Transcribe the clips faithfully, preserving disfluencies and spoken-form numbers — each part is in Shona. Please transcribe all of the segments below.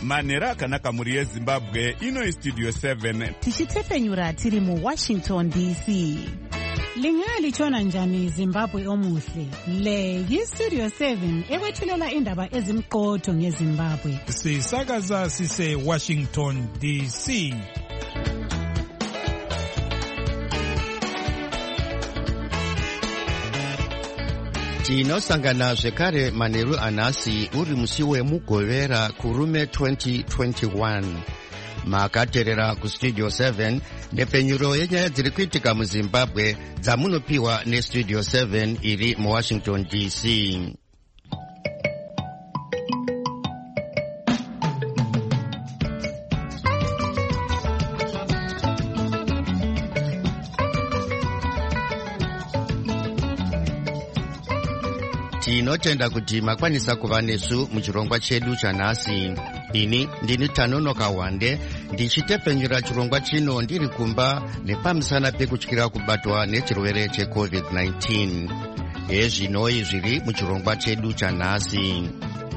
manhero akanaka mhuri yezimbabwe. Ino istudio seven tichitefenyura tiri muwashington D C. Lingalitshona njani Zimbabwe omuhle? Le yistudio seven ekwethulela indaba ezimqotho ngeZimbabwe. Sisakaza sise Washington D C. Tinosangana zvekare manheru anhasi uri musi wemugovera kurume twenty twenty-one. Makaterera kustudio seven nepfenyuro yenyaya dziri kuitika muZimbabwe dzamunopiwa nestudio seven iri muWashington D C. Tinotenda kuti makwanisa kuva nesu muchirongwa chedu chanhasi. Ini ndini Tanonoka Wande ndichitepfenyura chirongwa chino ndiri kumba nepamusana pekutyira kubatwa nechirwere checovid nineteen. Ezvinoi zviri muchirongwa chedu chanhasi.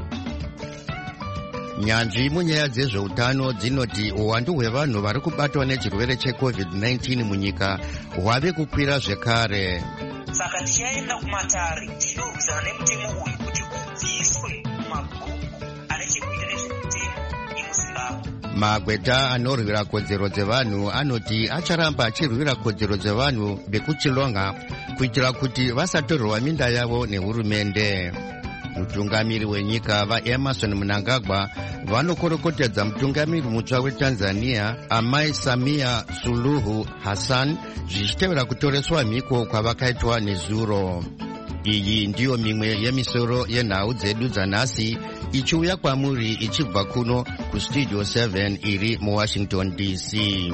Nyanzvi munyaya dzezveutano dzinoti uwandu hwevanhu vari kubatwa nechirwere checovid nineteen munyika hwave kukwira zvekare. Saka tichaenda kumatare tinorwisana nemutemo uyu kuti ubviswe mabhuku ane chekuita nezvemutemo imuZimbabwe. Magweta anorwira kodzero dzevanhu anoti acharamba achirwira kodzero dzevanhu vekuchilonga kuitira kuti vasatorerwa minda yavo nehurumende. Mutungamiri wenyika vaEmerson Mnangagwa vanokorokotedza mutungamiri mutsva weTanzania Amai Samia Suluhu Hassan zvichitevera kutoreswa mhiko kwavakaitwa nezuro. Iyi ndiyo mimwe yemisoro yenhau dzedu dzanhasi ichiuya kwamuri ichibva kuno kustudio seven iri muWashington D C.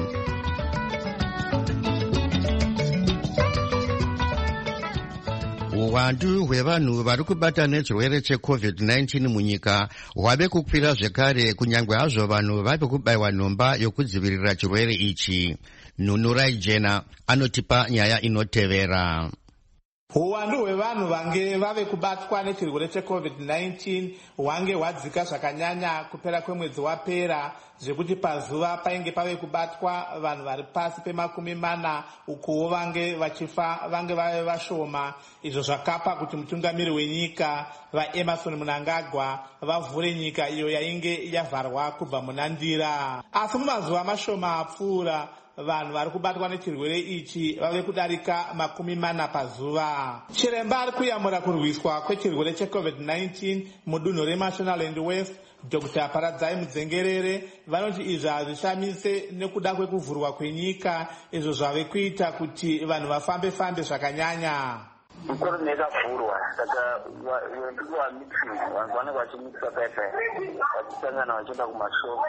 Uwandu hwevanhu vari kubata nechirwere checovid nineteen munyika hwave kukwira zvekare kunyangwe hazvo vanhu vave kubayiwa nhomba yokudzivirira chirwere ichi. Nunurai Jena anotipa nyaya inotevera. Uwandu hwevanhu vange vave kubatwa nechirwere checovid nineteen hwange hwadzika zvakanyanya kupera kwemwedzi wapera, zvekuti pazuva painge pave kubatwa vanhu vari pasi pemakumi mana, ukuwo vange vachifa vange vave vashoma. Izvo zvakapa kuti mutungamiri wenyika vaEmerson Mnangagwa vavhure nyika iyo yainge yavharwa kubva munandira. Asi mumazuva mashoma apfuura vanhu vari kubatwa nechirwere ichi vave kudarika makumi mana pazuva. Chiremba ari kuyamura kurwiswa kwechirwere checovid nineteen mudunhu reMashonaland West, Doctor Paradzai Mudzengerere, vanoti izvi hazvishamise nekuda kwekuvhurwa kwenyika izvo zvave kuita kuti vanhu vafambe fambe zvakanyanya. Ikoro nekavhurwa saka ndiko vamixing vanhu vanenge vachimikisa pepe vachisangana vachienda kumashopu.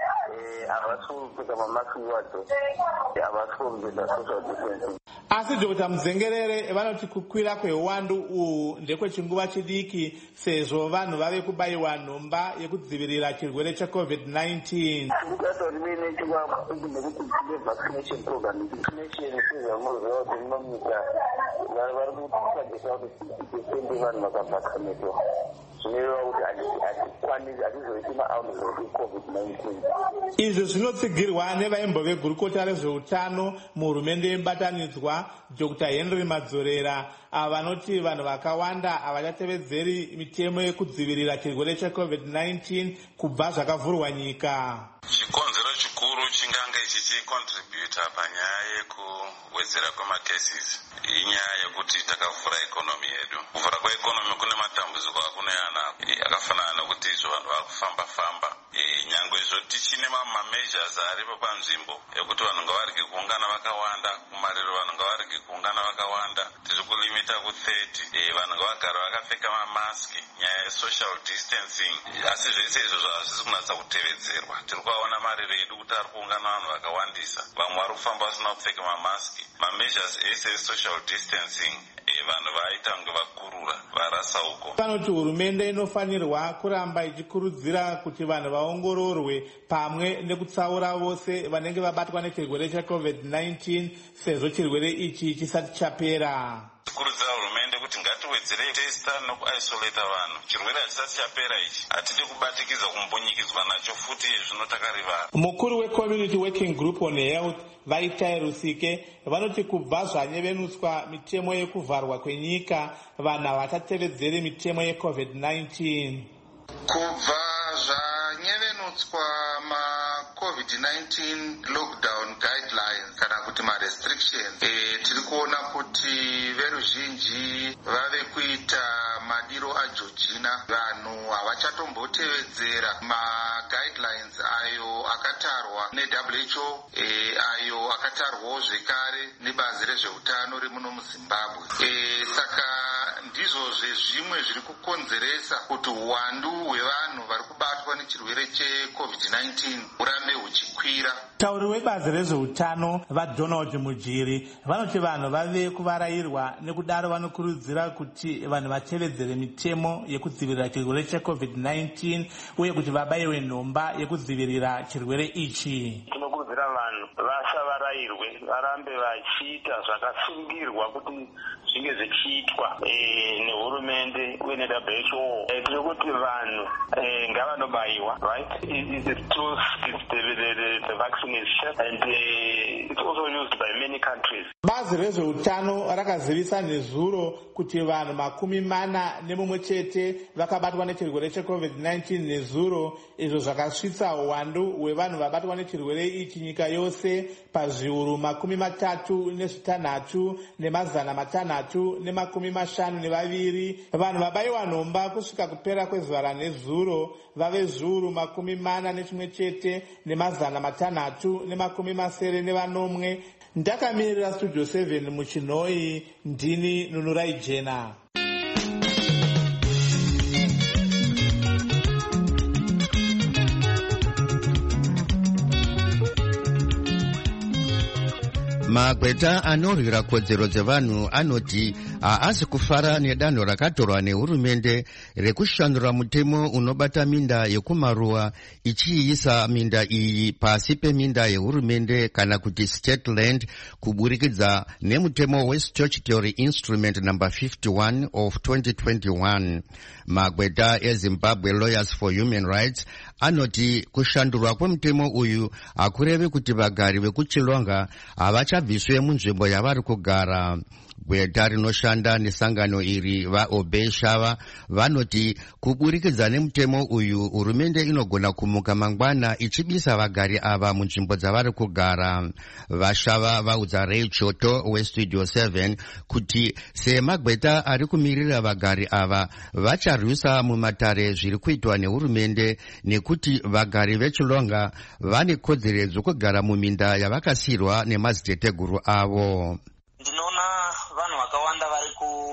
Havasi kupfeka mamasiki wadzo, havasi kuongeza social distancing. Asi Doctor Mudzengerere vanoti kukwira kweuwandu uhu ndekwechinguva chidiki sezvo vanhu vave kubayiwa nhomba yekudzivirira chirwere checovid nineteen. Ndikato rimene chingwa nekuti tine vaccination program, vaccination sezvamunoziva kuti munyika vari kutsvagisa kuti sende vanhu vakavhaccinatwa. Zvinoreva kuti hatikwanisi hatizoiti maoutbreak ecovid nineteen. Izvo zvinotsigirwa nevaimbove gurukota rezveutano muhurumende yemubatanidzwa Doctor Henry Madzorera, ava vanoti vanhu vakawanda havachatevedzeri mitemo yekudzivirira chirwere checovid nineteen kubva zvakavhurwa nyika. Chikonzero chikuru chingange chichicontributa panyaya yekuwedzera kwemacases inyaya yekuti takavhura ikonomi yedu. Kuvhura kweikonomi kune matambudziko akunayana akafanana nokuti izvo vanhu vari kufamba famba. Nyangwe izvo tichine mameasures aripo panzvimbo yekuti vanhu ngavarege kuungana vakawanda, kumariro vanhu ngavarege kuungana vakawanda, tiri kulimita ku-thirty. Vanhu ngavagara vakapfeka mamaski, nyaya yesocial distancing. Asi zvese izvozvo hazvisi kunatsa kutevedzerwa. Tiri kuvaona mariro edu kuti ari kuungana vanhu vakawandisa, vamwe vari kufamba vasina kupfeka mamaski. Mameasures ese esocial distancing vanhu vaita kunge vakurura varasa uko. Panoti hurumende inofanirwa kuramba ichikurudzira kuti vanhu vaongororwe pamwe nekutsaura vose vanenge vabatwa nechirwere checovid nineteen sezvo chirwere ichi chisati chapera. Tikurudzira hurumende kuti ngatiwe tiwedzere testa nokuisolata vanhu. Chirwere hachisati chapera ichi. Hatidi kubatikiza kumbonyikidzwa nacho futi zvinotakarivara. Mukuru we-Community Working Group on Health Vaitai Rusike vanoti kubva zvanyevenutswa mitemo yekuvharwa kwenyika vanhu havatevedzere mitemo ye-covid nineteen. Kubva zvanyevenutswa ma-covid nineteen lockdown guidelines kana kuti ma-restrictions, e, tiri kuona kuti veruzhinji vave kuita madiro ajojina. Vanhu havachatombotevedzera ma-guidelines ayo akatarwa ne-W H O, e, ayo akatarwawo zvekare nebazi rezveutano remuno muZimbabwe. E, saka ndizvozve zvimwe zviri kukonzeresa kuti uwandu hwevanhu vari kubatwa nechirwere che-covid nineteen urambe huchikwira. Tauri webazi rezveutano vaDonald Mujiri vanoti vanhu vave kuvarayirwa, nekudaro vanokurudzira kuti vanhu vatevedzere mitemo yekudzivirira chirwere che-covid nineteen uye kuti vabayiwe nhomba yekudzivirira chirwere ichi. Tinokurudzira vanhu vasavarayirwe, varambe vachiita zvakasungirwa kuti zvinge zvichiitwa nehurumende uye ne-W H O. Tiri kuti vanhu ngavanobayiwa, right? It is true, the vaccine is safe and it's also used by many countries. Bazi rezveutano rakazivisa nezuro kuti vanhu makumi mana nemumwe chete vakabatwa nechirwere che-covid nineteen nezuro, izvo zvakasvitsa uwandu hwevanhu vabatwa nechirwere ichi nyika yose pazviuru makumi matatu nezvitanhatu nemazana matanhatu nemakumi mashanu nevaviri. Vanhu vabayiwa nhomba kusvika kupera kwezuva nezuro vave zviuru makumi mana nechimwe chete nemazana matanhatu nemakumi masere nevanomwe. Ndakamirira Studio seven muChinoi, ndini Nunurai Jena. Magweta anorwira kodzero dzevanhu anoti haasi kufara nedanho rakatorwa nehurumende rekushandura mutemo unobata minda yekumaruwa ichiisa minda iyi pasi peminda yehurumende kana kuti state land kuburikidza nemutemo we-statutory instrument number fifty-one of twenty twenty-one. Magweta eZimbabwe Lawyers for Human Rights anoti kushandurwa kwemutemo uyu hakurevi kuti vagari vekuchilonga havachabviswe munzvimbo yavari kugara. Gweta rinoshanda nesangano iri vaObey Shava vanoti kuburikidza nemutemo uyu hurumende inogona kumuka mangwana ichibisa vagari ava munzvimbo dzavari kugara. Vashava vaudza Ray Choto weStudio seven kuti semagweta ari kumirira vagari ava vacharwisa mumatare zviri kuitwa nehurumende nekuti vagari vechilonga vane kodzero dzokugara muminda yavakasiyirwa nemadziteteguru avo. Ndinoona vanhu vakawanda vari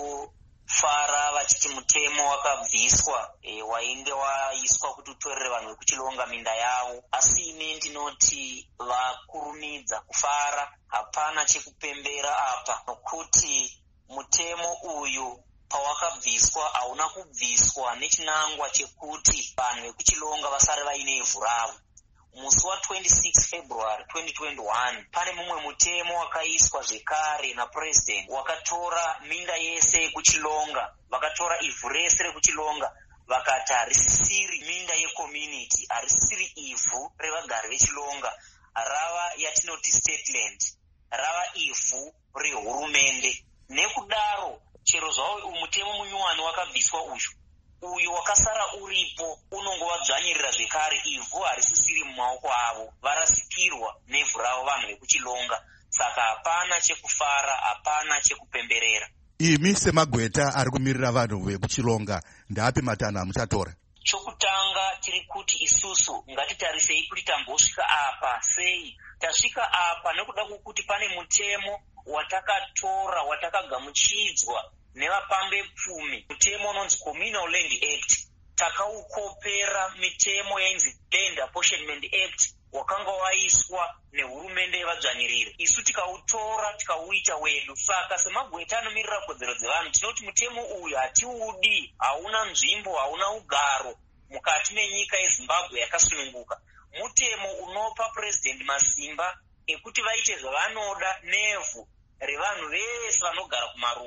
kufara vachiti mutemo wakabviswa, e, wainge waiswa kuti utorere vanhu vekuchilonga minda yavo. Asi ine ndinoti vakurumidza kufara, hapana chekupembera apa, nokuti mutemo uyu pawakabviswa hauna kubviswa nechinangwa chekuti vanhu vekuchilonga vasare vaine ivhu ravo. Musi wa twenty-six February twenty twenty-one pane mumwe mutemo wakaiswa zvekare napresident wakatora minda yese yekuchilonga, vakatora ivhu rese rekuchilonga vakati harisisiri minda yecommunity, harisisiri ivhu revagari vechilonga, rava yatinoti state land, rava ivhu rehurumende. Nekudaro chero zvavo mutemo munyuwani wakabviswa uyu uyu wakasara uripo unongovadzvanyirira zvekare, ivhu harisisiri mumaoko avo, varasikirwa nevhu ravo vanhu vekuchilonga. Saka hapana chekufara, hapana chekupemberera. Imi semagweta ari kumirira vanhu vekuchilonga, ndapi matanho amuchatora? Chokutanga tiri kuti isusu ngatitarisei kuti tambosvika apa sei. Tasvika apa nekuda kwokuti pane mutemo watakatora watakagamuchidzwa nevapambe pfumi, mutemo unonzi Communal Land Act. Takaukopera mitemo yainzi Land Apportionment Act wakanga waiswa nehurumende yevadzvanyiriri. Isu tikautora tikauita wedu. Saka semagweta anomirira kodzero dzevanhu tinoti mutemo uyu hatiudi, hauna nzvimbo, hauna ugaro mukati menyika yeZimbabwe yakasununguka. Mutemo unopa president masimba ekuti vaite zvavanoda nevhu revanhu vese vanogara kumaruwa.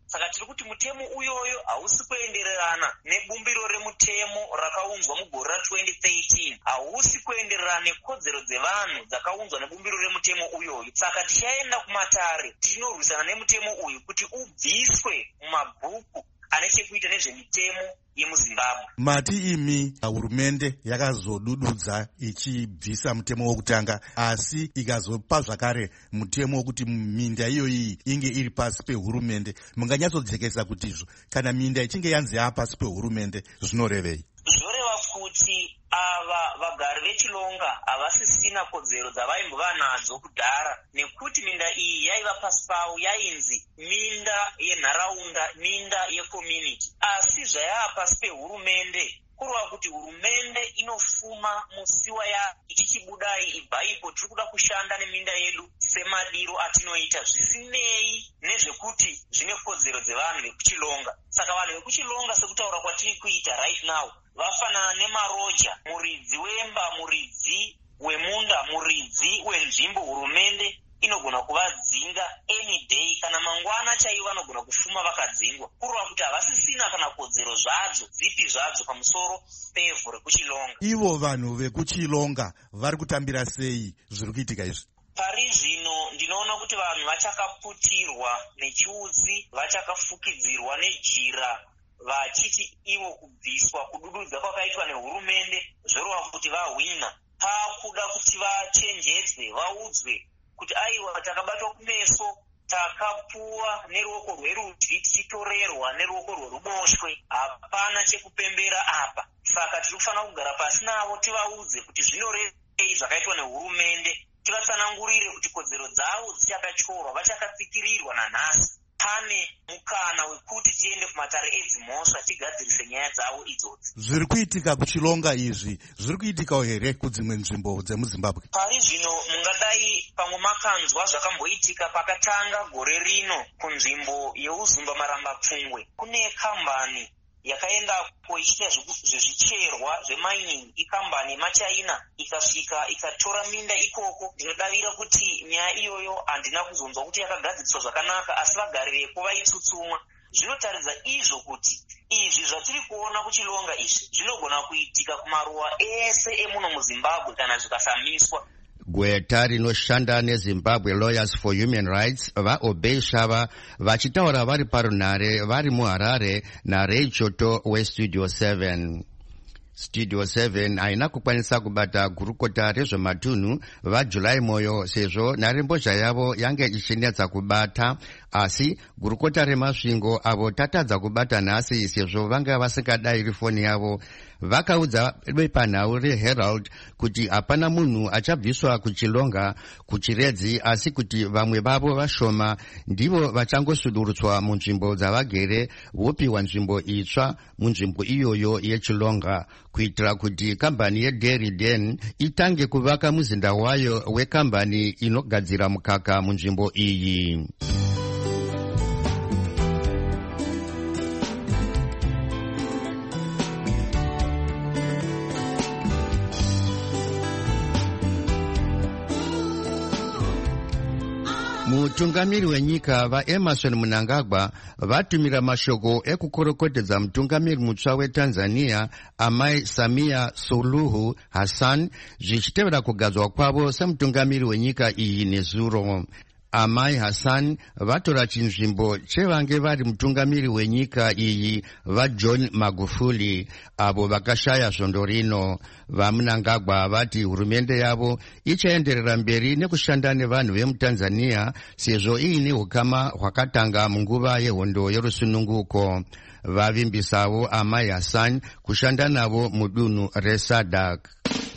saka tiri kuti mutemo uyoyo hausi kuendererana nebumbiro remutemo rakaunzwa mugore ra-twenty thirteen, hausi kuendererana nekodzero dzevanhu dzakaunzwa nebumbiro remutemo uyoyo. Saka tichaenda kumatare tichinorwisana nemutemo uyu kuti ubviswe mumabhuku ane chekuita nezvemitemo yemuzimbabwe. Mati imi hurumende yakazodududza ichibvisa mutemo wokutanga, asi ikazopa zvakare mutemo wokuti minda iyoyi inge iri pasi pehurumende. Munganyatsojekesa kuti izvo kana minda ichinge yanzi yapasi pehurumende zvinorevei? Zvoreva kuti ava vagari vechilonga havasisina kodzero dzavaimbova nadzo kudhara, nekuti minda iyi yaiva pasi pavo yainzi minda yenharaunda, minda yekomuniti. Asi zvayava pasi pehurumende kureva kuti hurumende inofuma musiwa ya ichichibudai ibvaipo tiri kuda kushanda neminda yedu semadiro atinoita, zvisinei nezvekuti zvine kodzero dzevanhu vekuchilonga. Saka vanhu vekuchilonga sekutaura kwatiri kuita right now vafanana nemaroja, muridzi wemba, muridzi wemunda, muridzi wenzvimbo. Hurumende inogona kuvadzinga any day, kana mangwana chaivo vanogona kufuma vakadzingwa, kureva kuti havasisina kana kodzero zvadzo dzipi zvadzo pamusoro pevhu rekuchilonga. Ivo vanhu vekuchilonga vari kutambira sei zviri kuitika izvi? Pari zvino ndinoona kuti vanhu vachakaputirwa nechiutsi, vachakafukidzirwa nejira, vachiti ivo kubviswa kudududza kwakaitwa nehurumende zvoreva kuti vahwina. Pakuda kuti vachenjedzwe, vaudzwe kuti aiwa takabatwa kumeso, takapuwa neruoko rwerudyi tichitorerwa neruoko rweruboshwe, hapana chekupembera apa. Saka tiri kufanira kugara pasi navo tivaudze kuti zvinorevei zvakaitwa nehurumende, tivatsanangurire kuti kodzero dzavo dzichakatyorwa, vachakatsikirirwa nanhasi. Pane mukana wekuti tiende kumatare edzimhosva tigadzirise nyaya dzavo idzodzi. Zviri kuitika kuchilonga izvi zviri kuitikawo here kudzimwe nzvimbo dzemuzimbabwe? Pari zvino mungadai pamwe makanzwa zvakamboitika pakatanga gore rino kunzvimbo yeuzumba marambapfungwe. Kune kambani yakaendako ichiita zvezvicherwa zvemining, ikambani yemachina ikasvika ikatora minda ikoko. Ndinodavira kuti nyaya iyoyo handina kuzonzwa kuti yakagadziriswa zvakanaka, asi vagari veko vaitsutsumwa. Zvinotaridza izvo kuti izvi zvatiri kuona kuchilonga izvi zvinogona kuitika kumaruwa ese emuno muzimbabwe kana zvikasamiswa. Gweta rinoshanda neZimbabwe Lawyers for Human Rights vaobei Shava vachitaura vari parunhare vari muHarare naRay Choto weStudio seven. Studio seven haina kukwanisa kubata gurukota rezvematunhu vaJulai Moyo sezvo nharembozha yavo yange ichinetsa kubata, asi gurukota remasvingo avo tatadza kubata nhasi sezvo vanga vasingadayiri foni yavo. Vakaudza bepanhau reHerald kuti hapana munhu achabviswa kuchilonga kuchiredzi, asi kuti vamwe vavo vashoma ndivo vachangosudurutswa munzvimbo dzavagere vopiwa nzvimbo itsva munzvimbo iyoyo yechilonga, kuitira kuti kambani yeDairy Den itange kuvaka muzinda wayo wekambani inogadzira mukaka munzvimbo iyi. Mutungamiri wenyika vaEmerson Mnangagwa vatumira mashoko ekukorokotedza mutungamiri mutsva weTanzania Amai Samia Suluhu Hassan zvichitevera kugadzwa kwavo semutungamiri wenyika iyi nezuro. Amai Hassan vatora chinzvimbo chevange vari mutungamiri wenyika iyi vaJohn Magufuli avo vakashaya svondo rino. VaMnangagwa vati hurumende yavo ichaenderera mberi nekushanda nevanhu vemuTanzania sezvo iine ukama hwakatanga munguva yehondo yerusununguko. Vavimbisawo Amai Hassan kushanda navo mudunhu reSADC.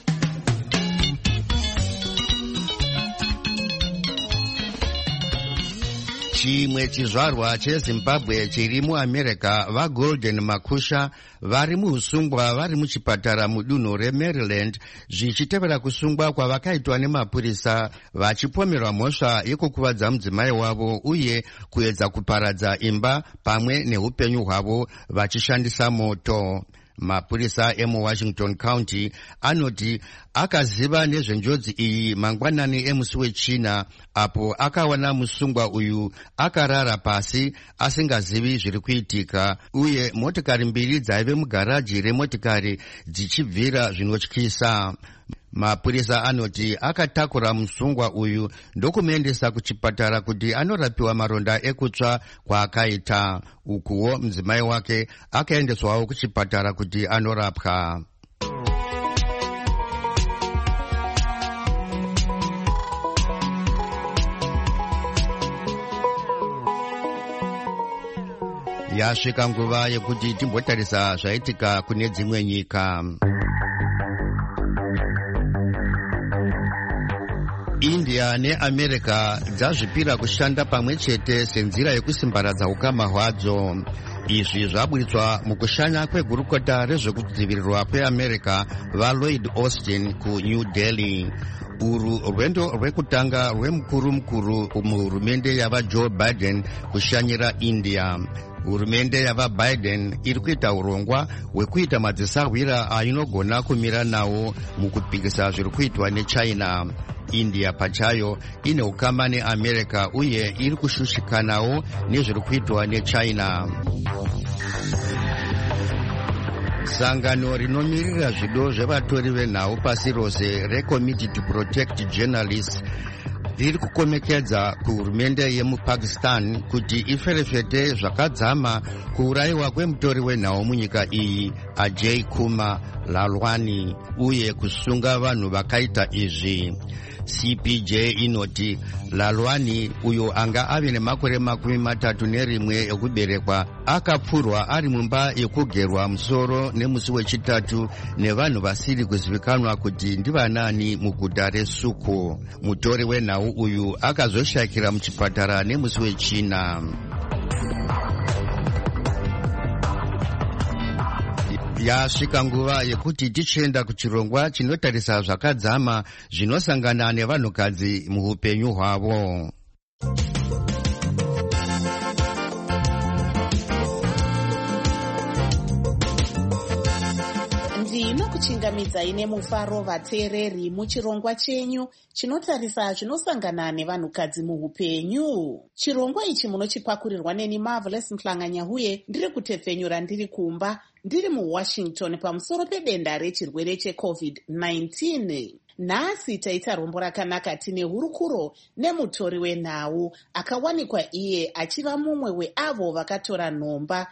Chimwe chizvarwa cheZimbabwe chiri muAmerica vaGolden Makusha vari muusungwa vari muchipatara mudunhu reMaryland zvichitevera kusungwa kwavakaitwa nemapurisa vachipomerwa mhosva yekukuvadza mudzimai wavo uye kuedza kuparadza imba pamwe neupenyu hwavo vachishandisa moto. Mapurisa emuWashington County anoti akaziva nezvenjodzi iyi mangwanani emusi wechina, apo akawana musungwa uyu akarara pasi asingazivi zviri kuitika, uye motikari mbiri dzaive mugaraji remotikari dzichibvira zvinotyisa. Mapurisa anoti akatakura musungwa uyu ndokumuendesa kuchipatara kuti anorapiwa maronda ekutsva kwaakaita. Ukuwo mudzimai wake akaendeswawo kuchipatara kuti anorapwa. Yasvika nguva yekuti timbotarisa zvaitika kune dzimwe nyika. India neAmerica dzazvipira kushanda pamwe chete senzira yekusimbaradza ukama hwadzo. Izvi zvaburitswa mukushanya kwegurukota rezvekudzivirirwa kweAmerica vaLloyd Austin kuNew Delhi. Uru rwendo rwekutanga rwemukuru mukuru muhurumende yavaJoe Biden kushanyira India. Hurumende yavaBiden iri kuita urongwa hwekuita madzisahwira ainogona kumira nawo mukupikisa zviri kuitwa neChina. India pachayo ine ukama neAmerica uye iri kushushikanawo nezviri kuitwa neChina. Sangano rinomirira zvido zvevatori venhau pasi rose reCommittee to Protect Journalists riri kukomekedza kuhurumende yemupakistan kuti iferefete zvakadzama kuurayiwa kwemutori wenhau munyika iyi Ajay Kumar Lalwani uye kusunga vanhu vakaita izvi. C P J inoti Lalwani, uyo anga ave nemakore makumi matatu nerimwe ekuberekwa, akapfurwa ari mumba yekugerwa musoro nemusi wechitatu nevanhu vasiri kuzivikanwa kuti ndivanani muguta reSukho. Mutori wenhau uyu akazoshakira muchipatara nemusi wechina. Yasvika nguva yekuti tichienda kuchirongwa chinotarisa zvakadzama zvinosangana nevanhukadzi muhupenyu hwavo. ndinokuchingamidzai nemufaro vateereri muchirongwa chenyu chinotarisa zvinosangana nevanhukadzi muhupenyu. Chirongwa ichi munochipakurirwa neni Marvelous Mhlanganyahuye ndiri kutepfenyura ndiri kumba ndiri muWashington pamusoro pedenda rechirwere checovid nineteen. Nhasi taita rombo rakanaka tine hurukuro nemutori wenhau akawanikwa iye achiva mumwe weavo vakatora nhomba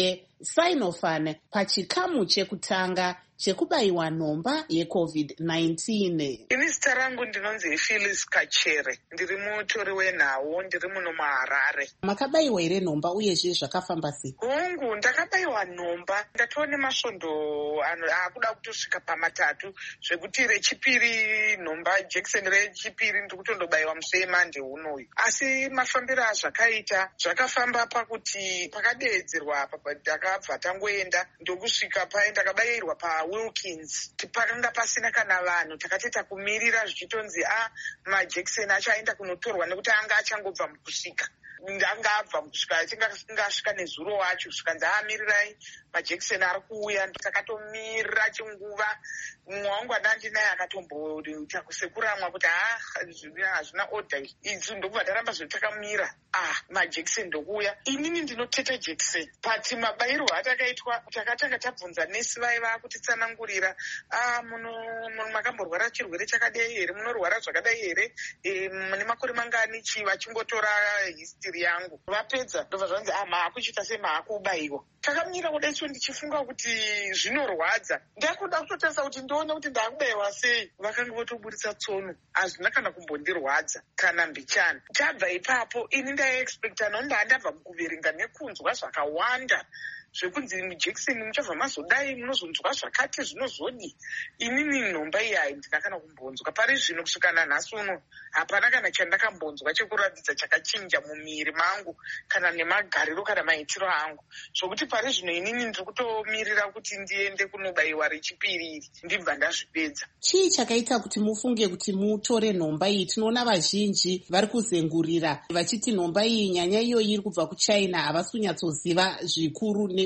yeSinopharm pachikamu chekutanga chekubayiwa nhomba yecovid nineteen. Ini zita rangu ndinonzi Phyllis Kachere, ndiri mutori wenhau, ndiri muno muHarare. Makabayiwa ire nhomba uyezve zvakafamba sei? Hongu, ndakabayiwa nhomba ndatova nemasvondo akuda kutosvika pamatatu zvekuti rechipiri nhomba jekiseni rechipiri ndiri kutondobayiwa musi weMonday unoyu. Asi mafambiro azvakaita zvakafamba pakuti pakadeedzerwa ndakabva tangoenda ndokusvika paye ndakabayirwa pa Wilkins. Pakanga pasina kana vanhu, takateta kumirira zvichitonzi a majekiseni achaenda kunotorwa nekuti anga achangobva mukusvika. Ndanga abva kusvika tingasvika nezuro wacho kusvika ndaamirirai majekiseni ari kuuya. Takatomira chinguva. Mumwe wangu andandinaye akatomboita kusekuramwa kuti ha hazvina oda idzi, ndokubva ndaramba zvotakamira ah majekiseni ndokuuya. Inini ndinoteta jekiseni pati mabayirwo atakaitwa. Takatanga tabvunza nesi vaiva kutitsanangurira ah muno makamborwara chirwere chakadai here, munorwara zvakadai here, e, mune makore mangani chi, vachingotora history yangu. Vapedza ndobva zvanzi ah maakuchita sei maakubayiwa. Takamira kudaicho ndichifunga kuti zvinorwadza. Ndakuda kutotarisa kuti ndione kuti ndakubayiwa sei. Vakanga votoburitsa tsono, hazvina kana kumbondirwadza kana mbichana. Tabva ipapo ini ndaiexpecta nekuti ndandabva mukuverenga nekunzwa zvakawanda zvekunzi mijekiseni muchabva mazodai munozonzwa zvakati zvinozodi. Inini nhomba iyi hai ndina kana kumbonzwa. Pari zvino kusvika nanhasi uno hapana kana chandakambonzwa chekuratidza chakachinja mumiri mangu kana nemagariro kana maitiro angu, zvokuti pari zvino inini ndiri kutomirira kuti ndiende kunobayiwa rechipiri ndibva ndazvipedza. Chii chakaita kuti mufunge kuti mutore nhomba iyi? Tinoona vazhinji vari kuzengurira vachiti nhomba iyi, nyanya iyoyi iri kubva kuChina, havasi kunyatsoziva zvikuru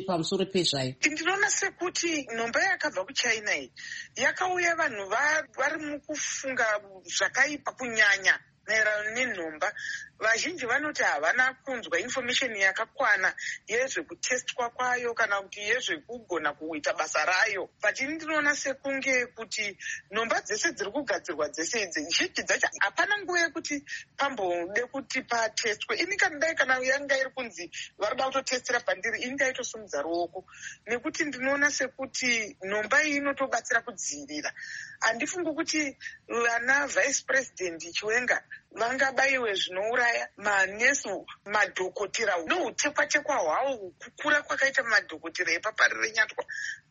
pamusoro pezvayo? Ndinoona sekuti nhomba yakabva kuchina iyi yakauya vanhu vari mukufunga zvakaipa kunyanya maererano nenhomba. Vazhinji vanoti havana kunzwa information yakakwana yezvekutestwa kwayo kana kuti yezvekugona kuita basa rayo. Patini ndinoona sekunge kuti nhomba dzese dziri kugadzirwa dzese idzi zhinji dzacho hapana nguva yekuti pambode kuti patestwe. Ini kanidai kana yanga iri kunzi varida kutotestera pandiri, ini ndaitosumudza ruoko, nekuti ndinoona sekuti nhomba iyi inotobatsira kudzivirira. Handifungi kuti vana vice president Chiwenga vangabayiwe zvinouraya manesi, madhokotera noutekwa-tekwa hwavo, kukura kwakaita madhokotera epapari renyatwa,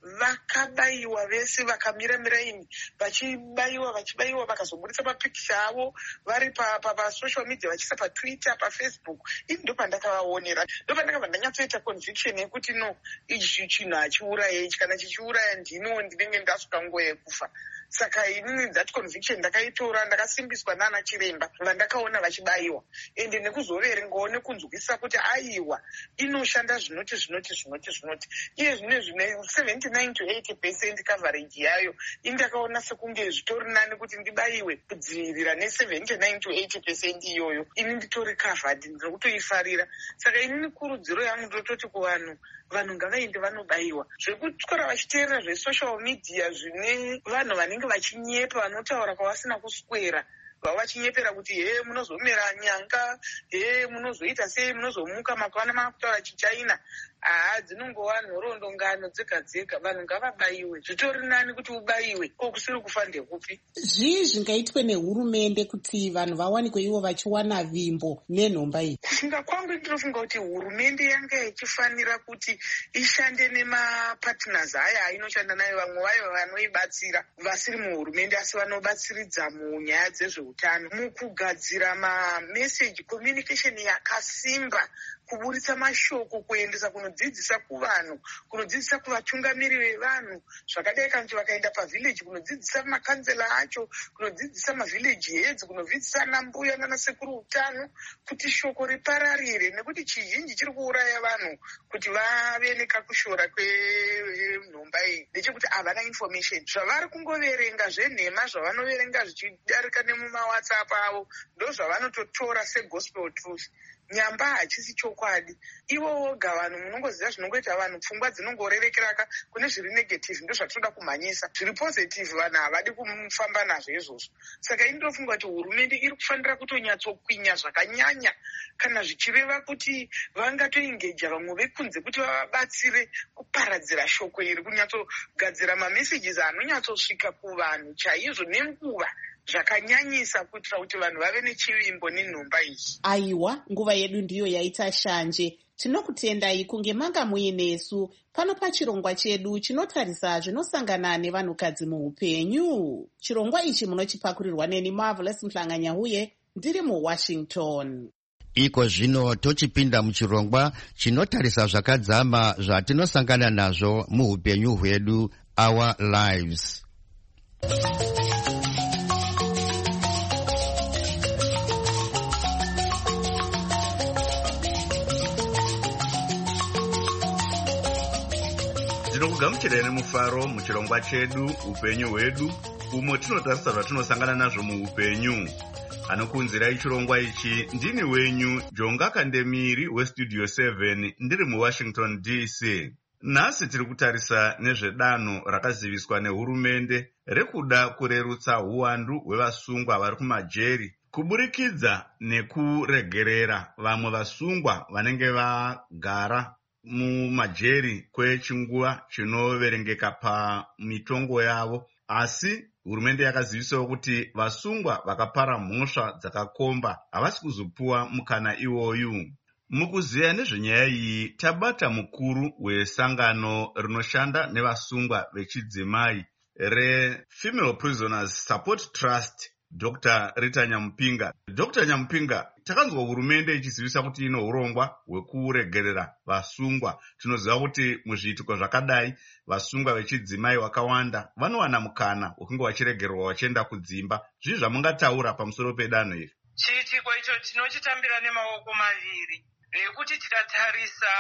vakabayiwa vese vakamira miraini vachibayiwa vachibayiwa vakazobudisa mapikicha avo vari pasocial media vachiisa patwitter, pafacebook. Ini ndo pandakavaonera, ndo pandakabva ndanyatsoita conviction yekuti no, ichi chinhu hachiuraya ichi, kana chichiuraya ndino ndinenge ndasvika nguva yekufa. Saka inini that conviction ndakaitora, ndakasimbiswa nana chiremba vandakaona vachibayiwa, ende nekuzoverengawo nekunzwisisa kuti aiwa inoshanda zvinoti zvinoti zvinoti zvinoti iye zvine zvine seventy-nine to eighty percent coverage yayo. Ini ndakaona sekunge zvitori nani kuti ndibayiwe kudzivirira ne-seventy-nine to eighty percent iyoyo, ini nditori covered, ndiri kutoifarira. Saka inini kurudziro yangu ndototi kuvanhu, vanhu ngavaende vanobayiwa. Zvekutyora vachiteerera zvesocial media zvine vanhu vanenge vachinyepa, vanotaura kwavasina kuswera, vavachinyepera kuti he munozomera nyanga, he munozoita sei, munozomuka makwana makutaura chichina. Haa, dzinongova nhoroondo ngano dzega dzega. Vanhu ngavabayiwe, zvitori nani kuti ubayiwe ko kusiri kufa ndekupi. Zvii zvingaitwe nehurumende kuti vanhu vawanikwe ivo vachiwana vimbo nenhomba iyi? Kufunga kwangu ndinofunga kuti hurumende yanga ichifanira kuti ishande nemapartners aya ainoshanda nayo, vamwe vayo vanoibatsira vasiri muhurumende asi vanobatsiridza munyaya dzezveutano, mukugadzira mamessage communication yakasimba, kuburitsa mashoko, kuendesa kunodzidzisa kuvanhu, kunodzidzisa kuvatungamiri vevanhu, zvakadai kanti vakaenda pavhileji kunodzidzisa makanzela acho, kunodzidzisa mavhileji heads, kunodzidzisa nambuya nanasekuru utano, kuti shoko ripararire, nekuti chizhinji chiri kuuraya vanhu kuti vave nekakushora kwenhomba iyi ndechekuti havana information. Zvavari kungoverenga zvenhema zvavanoverenga zvichidarika nemumawhatsapp avo ndo zvavanototora segospel truth. Nyamba hachisi chokwadi. Ivo voga vanhu munongoziva zvinongoita vanhu, pfungwa dzinongorerekeraka kune zviri negative, ndo zvatoda kumhanyisa. Zviri positive vanhu havadi kufamba nazvo izvozvo. Saka ini ndofunga kuti hurumende iri kufanira kutonyatsokuinya zvakanyanya kana zvichireva kuti vangatoengeja vamwe vekunze kuti vavabatsire kuparadzira shoko iri, kunyatsogadzira mamessages anonyatsosvika kuvanhu chaizvo nenguva zvakanyanyisa, kuitira kuti vanhu vave nechivimbo nenhomba iyi. Aiwa, nguva yedu ndiyo yaita shanje. Tinokutendai kunge manga muinesu pano pachirongwa chedu chinotarisa zvinosangana nevanhukadzi muupenyu. Chirongwa ichi munochipakurirwa neni Marvelous Mhlanganyahuye, ndiri muWashington. Iko zvino tochipinda muchirongwa chinotarisa zvakadzama zvatinosangana nazvo muupenyu hwedu, our lives. tinokugamuchirai nemufaro muchirongwa chedu upenyu hwedu, umo tinotarisa zvatinosangana nazvo muupenyu. Anokunzirai chirongwa ichi ndini wenyu Jonga Kandemiri westudio seven, ndiri muWashington D C. Nhasi tiri kutarisa nezvedanho rakaziviswa nehurumende rekuda kurerutsa uwandu hwevasungwa vari kumajeri kuburikidza nekuregerera vamwe vasungwa vanenge vagara mumajeri kwechinguva chinoverengeka pamitongo yavo. Asi hurumende yakazivisawo kuti vasungwa vakapara mhosva dzakakomba havasi kuzopuwa mukana iwoyu. Mukuziya nezvenyaya iyi tabata mukuru wesangano rinoshanda nevasungwa vechidzimai reFemale Prisoners Support Trust, Doctor Rita Nyamupinga. Doctor Nyamupinga, takanzwa hurumende ichizivisa kuti ino urongwa hwekuregerera vasungwa. Tinoziva kuti muzviitiko zvakadai vasungwa vechidzimai vakawanda vanowana mukana wekunge vachiregererwa vachienda kudzimba. Zvii zvamungataura pamusoro pedanho iri? Chiitiko icho tinochitambira nemaoko maviri, nekuti tikatarisa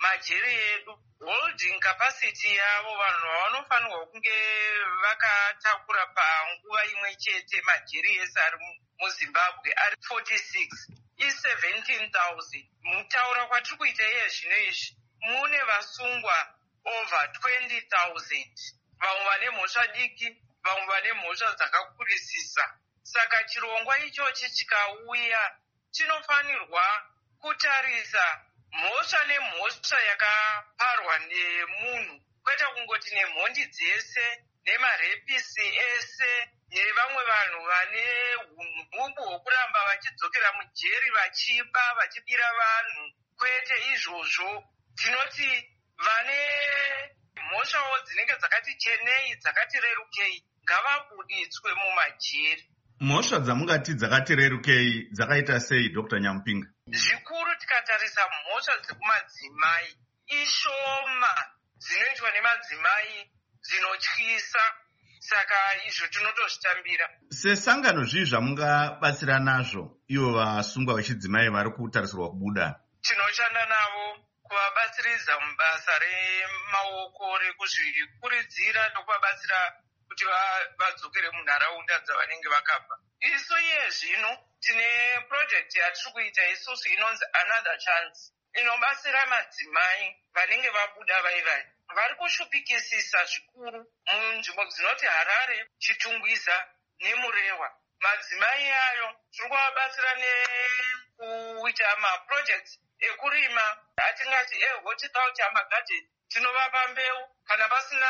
majeri edu, holding capacity yavo vanhu vanofanirwa kunge vakatakura panguva imwe chete majeri ese ari muzimbabwe ari forty-six i-seventeen thousand. Mutaura kwatiri kuita iye zvino izvi mune vasungwa over twenty thousand, vamwe vane mhosva diki, vamwe vane mhosva dzakakurisisa. Saka chirongwa ichochi chikauya chinofanirwa kutarisa mhosva nemhosva yakaparwa nemunhu, kwete kungoti nemhondi dzese nemarepisi ese nevamwe vanhu vane unhumbu hwokuramba vachidzokera mujeri vachiba vachibira vanhu. Kwete izvozvo, tinoti vane mhosvawo dzinenge dzakati chenei dzakati rerukei ngavabuditswe mumajeri. Mhosva dzamungati dzakati rerukei dzakaita sei, Dr Nyamupinga? Zvikuru tikatarisa mhosva dzekumadzimai ishoma dzinoitwa nemadzimai dzinotyisa, saka izvo tinotozvitambira. Sesangano zvii zvamungabatsira nazvo ivo vasungwa vechidzimai vari kutarisirwa kubuda? Tinoshanda navo kuvabatsiridza mubasa remaoko rekuzvikuridzira nokuvabatsira kuti vadzokere munharaunda dzavanenge vakabva. Isu iye zvino tine project yatiri kuita isusu inonzi Another Chance, inobatsira madzimai vanenge vabuda vaivai vari kushupikisisa zvikuru munzvimbo dzinoti Harare, Chitungwiza neMurewa. Madzimai ayo tiri kuvabatsira nekuita maprojects ekurima, atingati ehorticulture, amagadheni. Tinovapa mbeu, kana pasina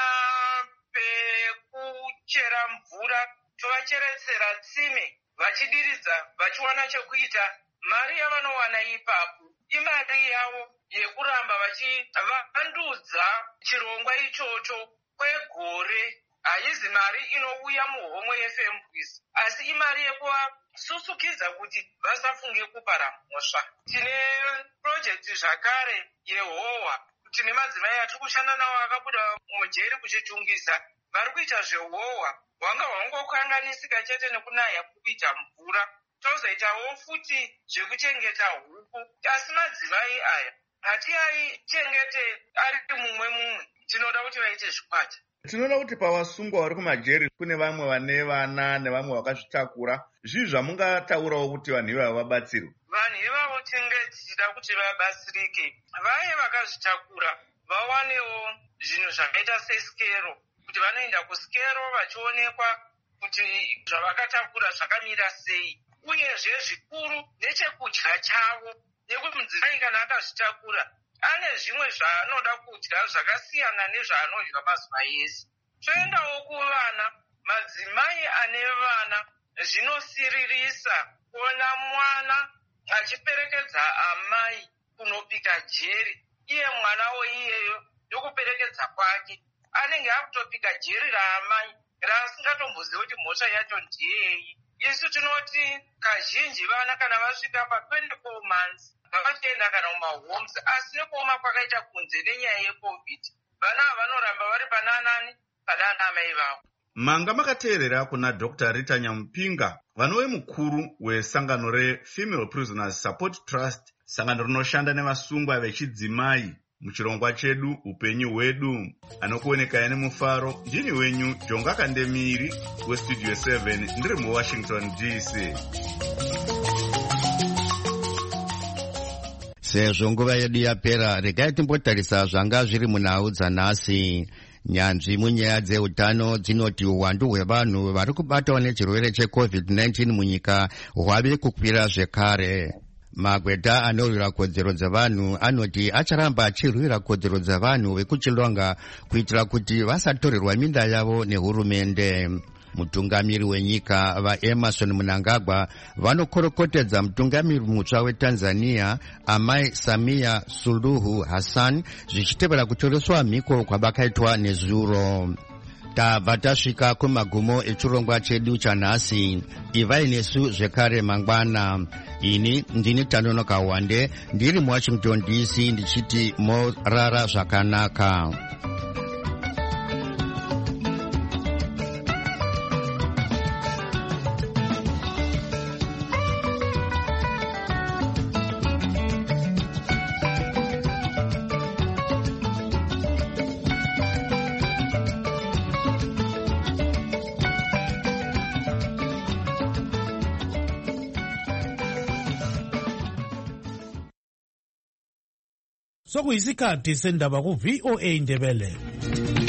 pekuchera mvura tovacheretsera tsime, vachidiridza vachiwana chekuita. Mari yavanowana ipapo imari yavo yekuramba vachivandudza chirongwa ichocho kwegore. Haizi mari inouya muhomwe yefe mbwisi, asi imari yekuvasusukidza kuti vasafunge kupara mhosva. Tine project zvakare yehohwa. Tine madzimai atiri kushanda navo akabuda mujeri kuchitungisa, vari kuita zvehohwa. Hwanga hwangokanganisika chete nekunaya kuita mvura. Tozoitawo futi zvekuchengeta huku, asi madzimai aya hatiaichengete ari mumwe mumwe, tinoda kuti vaite zvikwata. Tinoda kuti pavasungwa vari kumajeri kune vamwe vane vana nevamwe vakazvitakura. Zvii zvamungataurawo kuti vanhu ivavo vabatsirwe? Vanhu ivavo tinge tichida kuti vabatsirike, vaye vakazvitakura vawanewo zvinhu zvakaita sesikero, kuti vanoenda kusikero vachionekwa kuti zvavakatakura zvakamira sei, uyezve zvikuru nechekudya chavo, nekuti mudzimai kana akazvitakura ane zvimwe zvaanoda kudya zvakasiyana nezvaanodya mazuva ese. Toendawo kuvana, madzimai ane vana zvinosiririsa kuona mwana achiperekedza amai kunopika jeri, iye mwanawo iyeyo yokuperekedza kwake anenge akutopika jeri raamai raasingatombozivi kuti mhosva yacho ndiyei. Isu tinoti kazhinji vana kana vasvika pa twenty-four months vavachienda kana mumahomes, asi nekuoma kwakaita kunze nenyaya yecovid, vana vanoramba vari pananani panana amai vavo. Manga makateerera kuna Dr Rita Nyamupinga, vanove mukuru wesangano reFemale Prisoners Support Trust, sangano rinoshanda nevasungwa vechidzimai muchirongwa chedu upenyu hwedu. Anokuonekaya nemufaro, ndini wenyu Jonga Kandemiri weStudio seven ndiri muWashington D C. Sezvo nguva yedu yapera, regai timbotarisa zvanga zviri munhau dzanhasi. Nyanzvi munyaya dzeutano dzinoti uwandu hwevanhu vari kubatawo nechirwere checovid nineteen munyika hwave kukwira zvekare. Magweta anorwira kodzero dzevanhu anoti acharamba achirwira kodzero dzevanhu vekuchilonga kuitira kuti vasatorerwa minda yavo nehurumende. Mutungamiri wenyika vaEmerson Mnangagwa vanokorokotedza mutungamiri mutsva weTanzania Amai Samia Suluhu Hassan zvichitevera kutoreswa mhiko kwavakaitwa nezuro. Tabva tasvika kumagumo echirongwa chedu chanhasi. Ivai nesu zvekare mangwana. Ini ndini Tanonoka Wande ndiri muWashington D C ndichiti morara zvakanaka. sokuyisikhathi sendaba ku-V O A Ndebele.